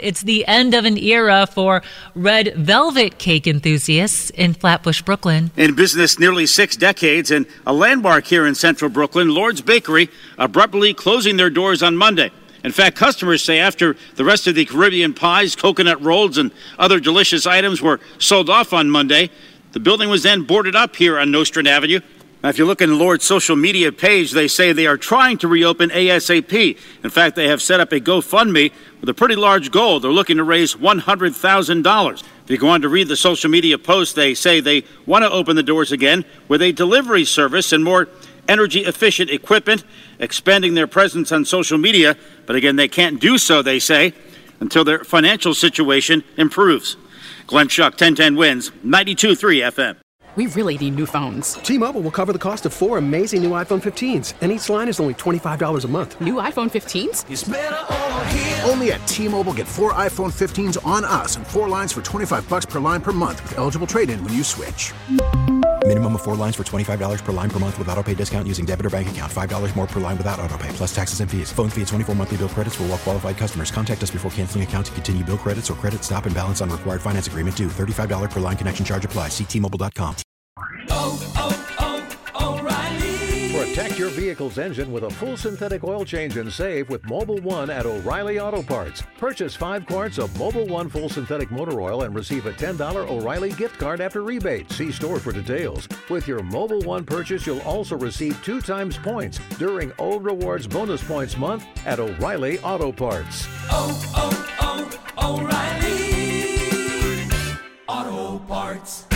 It's the end of an era for red velvet cake enthusiasts in Flatbush, Brooklyn. In business nearly 6 decades and a landmark here in central Brooklyn, Lord's Bakery abruptly closing their doors on Monday. In fact, customers say after the rest of the Caribbean pies, coconut rolls, and other delicious items were sold off on Monday, the building was then boarded up here on Nostrand Avenue. Now, if you look in Lord's social media page, they say they are trying to reopen ASAP. In fact, they have set up a GoFundMe with a pretty large goal. They're looking to raise $100,000. If you go on to read the social media post, they say they want to open the doors again with a delivery service and more energy-efficient equipment, expanding their presence on social media. But again, they can't do so, they say, until their financial situation improves. Glenn Schuck, 1010 Wins, 92.3 FM. We really need new phones. T-Mobile will cover the cost of 4 amazing new iPhone 15s, and each line is only $25 a month. New iPhone 15s? It's better over here. Only at T-Mobile, get 4 iPhone 15s on us and 4 lines for $25 per line per month with eligible trade-in when you switch. Minimum of 4 lines for $25 per line per month with autopay discount using debit or bank account. $5 more per line without autopay, plus taxes and fees. Phone fee at 24 monthly bill credits for well-qualified customers. Contact us before canceling account to continue bill credits or credit stop and balance on required finance agreement due. $35 per line connection charge applies. See T-Mobile.com. O'Reilly. Protect your vehicle's engine with a full synthetic oil change and save with Mobil 1 at O'Reilly Auto Parts. Purchase 5 quarts of Mobil 1 full synthetic motor oil and receive a $10 O'Reilly gift card after rebate. See store for details. With your Mobil 1 purchase, you'll also receive 2 times points during O Rewards Bonus Points Month at O'Reilly Auto Parts. O'Reilly Auto Parts.